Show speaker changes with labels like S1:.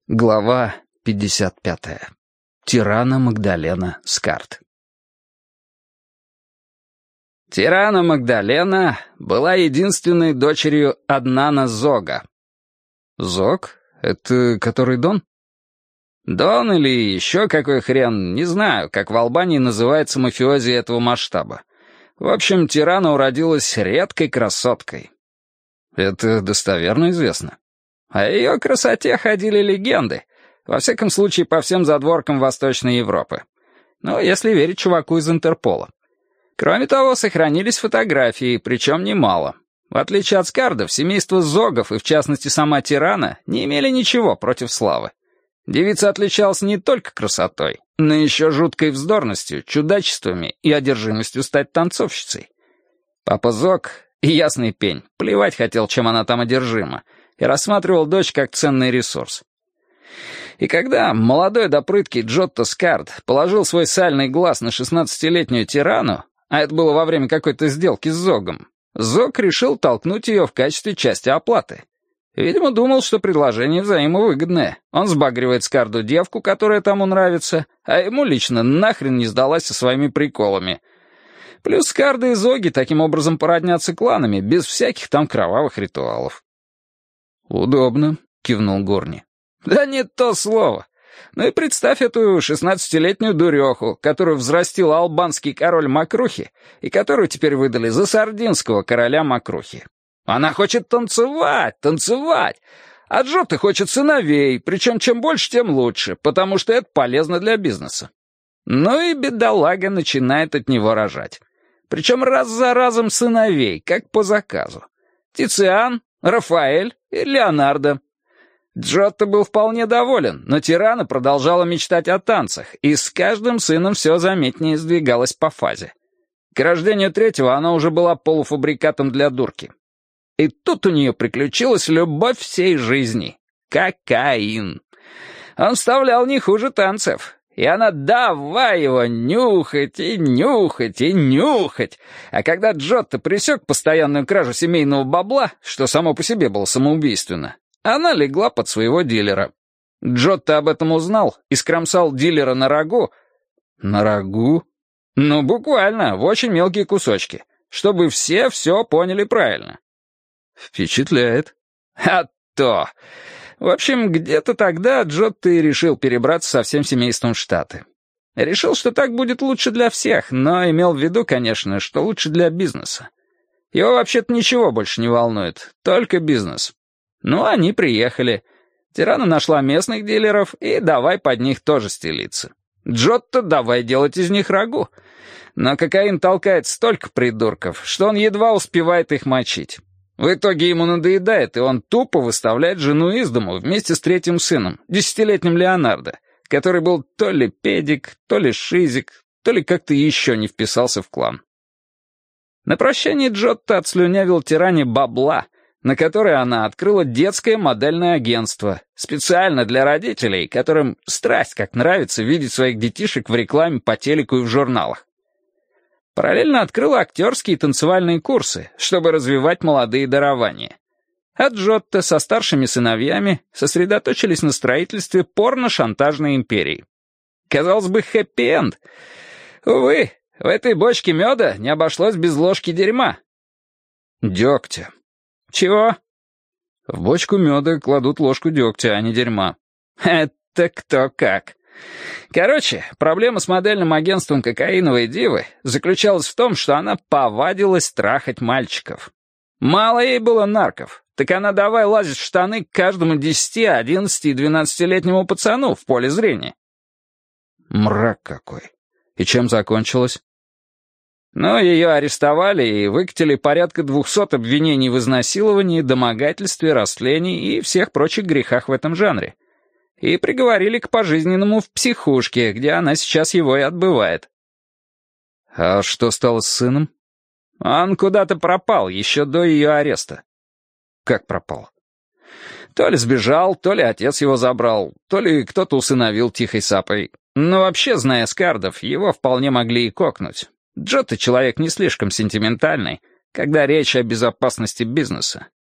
S1: Глава 55. Тирана Магдалена Скард. Тирана Магдалена была единственной дочерью Аднана Зога. Зог? Это который Дон? Дон или еще какой хрен, не знаю, как в Албании называется мафиози этого масштаба. В общем, Тирана уродилась редкой красоткой. Это достоверно известно. О ее красоте ходили легенды, во всяком случае по всем задворкам Восточной Европы. Ну, если верить чуваку из Интерпола. Кроме того, сохранились фотографии, причем немало. В отличие от Скардов, семейство Зогов и, в частности, сама Тирана не имели ничего против славы. Девица отличалась не только красотой, но еще жуткой вздорностью, чудачествами и одержимостью стать танцовщицей. Папа Зог, и ясный пень, плевать хотел, чем она там одержима, и рассматривал дочь как ценный ресурс. И когда молодой да прыткий Джотто Скард положил свой сальный глаз на 16-летнюю Тирану, а это было во время какой-то сделки с Зогом, Зог решил толкнуть ее в качестве части оплаты. Видимо, думал, что предложение взаимовыгодное. Он сбагривает Скарду девку, которая тому нравится, а ему лично нахрен не сдалась со своими приколами. Плюс Скарды и Зоги таким образом породнятся кланами, без всяких там кровавых ритуалов. «Удобно», — кивнул Горни. «Да не то слово. Ну и представь эту 16-летнюю дуреху, которую взрастил албанский король Мокрухи и которую теперь выдали за сардинского короля Мокрухи. Она хочет танцевать, танцевать, а Джотто хочет сыновей, причем чем больше, тем лучше, потому что это полезно для бизнеса. Ну и бедолага начинает от него рожать. Причем раз за разом сыновей, как по заказу. Тициан, Рафаэль и Леонардо. Джотто был вполне доволен, но Тирана продолжала мечтать о танцах, и с каждым сыном все заметнее сдвигалось по фазе. К рождению третьего она уже была полуфабрикатом для дурки. И тут у нее приключилась любовь всей жизни — кокаин. Он вставлял не хуже танцев. И она давай его нюхать и нюхать и нюхать. А когда Джотто пресек постоянную кражу семейного бабла, что само по себе было самоубийственно, она легла под своего дилера. Джотто об этом узнал и скромсал дилера на рагу. На рагу? Ну, буквально, в очень мелкие кусочки, чтобы все поняли правильно. Впечатляет. А то... В общем, где-то тогда Джотто и решил перебраться со всем семейством в Штаты. Решил, что так будет лучше для всех, но имел в виду, конечно, что лучше для бизнеса. Его вообще-то ничего больше не волнует, только бизнес. Ну, они приехали. Тирана нашла местных дилеров, и давай под них тоже стелиться. Джотто давай делать из них рагу. Но кокаин толкает столько придурков, что он едва успевает их мочить. В итоге ему надоедает, и он тупо выставляет жену из дому вместе с третьим сыном, 10-летним Леонардо, который был то ли педик, то ли шизик, то ли как-то еще не вписался в клан. На прощание Джотто отслюнявил Тиране бабла, на которое она открыла детское модельное агентство, специально для родителей, которым страсть как нравится видеть своих детишек в рекламе по телеку и в журналах. Параллельно открыла актерские и танцевальные курсы, чтобы развивать молодые дарования. А Джотто со старшими сыновьями сосредоточились на строительстве порно-шантажной империи. Казалось бы, хэппи-энд. Увы, в этой бочке меда не обошлось без ложки дерьма. Дегтя. Чего? В бочку меда кладут ложку дегтя, а не дерьма. Это кто как. Короче, проблема с модельным агентством кокаиновой дивы заключалась в том, что она повадилась трахать мальчиков. Мало ей было нарков, так она давай лазить в штаны к каждому 10, 11 и 12-летнему пацану в поле зрения. Мрак какой. И чем закончилось? Ну, ее арестовали и выкатили порядка 200 обвинений в изнасиловании, домогательстве, растлении и всех прочих грехах в этом жанре. И приговорили к пожизненному в психушке, где она сейчас его и отбывает. А что стало с сыном? Он куда-то пропал еще до ее ареста. Как пропал? То ли сбежал, то ли отец его забрал, то ли кто-то усыновил тихой сапой. Но вообще, зная Скардов, его вполне могли и кокнуть. Джотто человек не слишком сентиментальный, когда речь о безопасности бизнеса.